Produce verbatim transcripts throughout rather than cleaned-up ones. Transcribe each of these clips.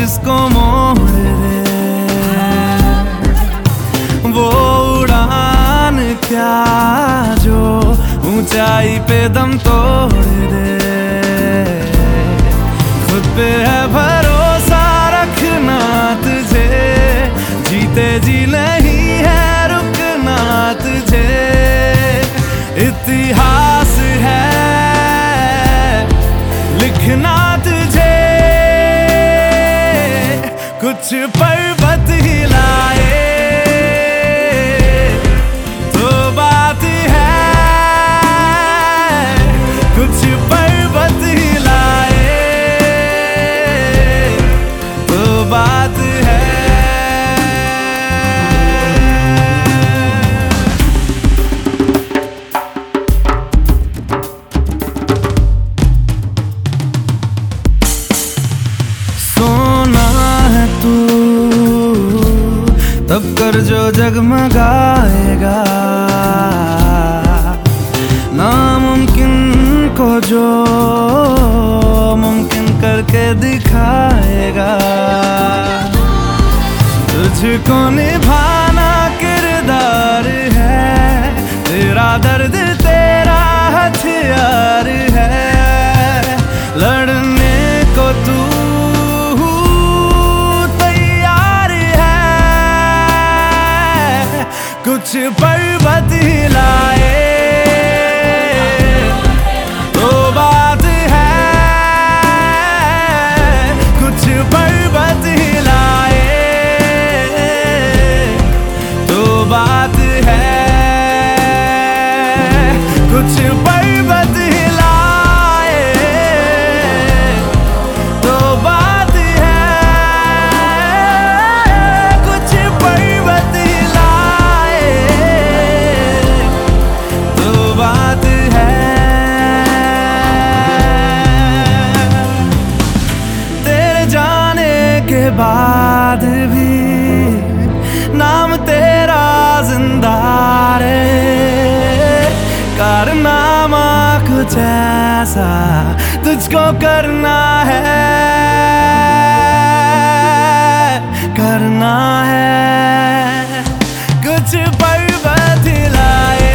जिसको मोड़ दे वो उड़ान क्या जो ऊंचाई पे दम तोड़ दे। खुद पे है भरोसा रखना तुझे, जीते जी नहीं है रुकना तुझे। इतिहास है लिखना तुझे, कुछ पर्वत हिलाए तो बात है, कुछ पर्वत हिलाए तो बात है। तब कर जो जगमगाएगा, नामुमकिन को जो मुमकिन करके दिखाएगा। तुझको निभाना किरदार है, तेरा दर्द तेरा हथियार है। लड़ने को तू कुछ पर्वत हिलाए तो बात है, कुछ पर्वत हिलाए तो बात है, कुछ पर्वत हिलाए तो बात है, कुछ पर्वत बात है। तेरे जाने के बाद भी नाम तेरा जिंदा रे, कारनामा कुछ ऐसा तुझको करना है, करना है। कुछ पर्वत हिलाए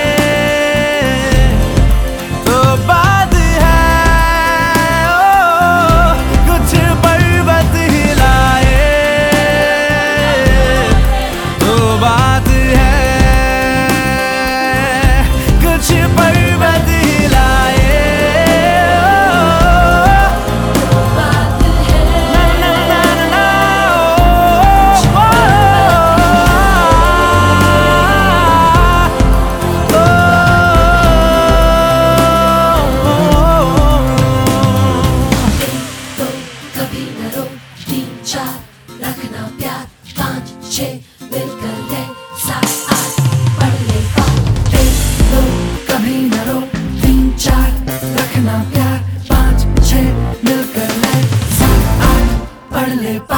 रखना प्यार, पाँच छः मिलकर ले सात आठ पढ़ ले पाँच एक दो कभी न रो तीन चार रखना प्यार, पाँच छः मिलकर ले सात आठ पढ़ ले।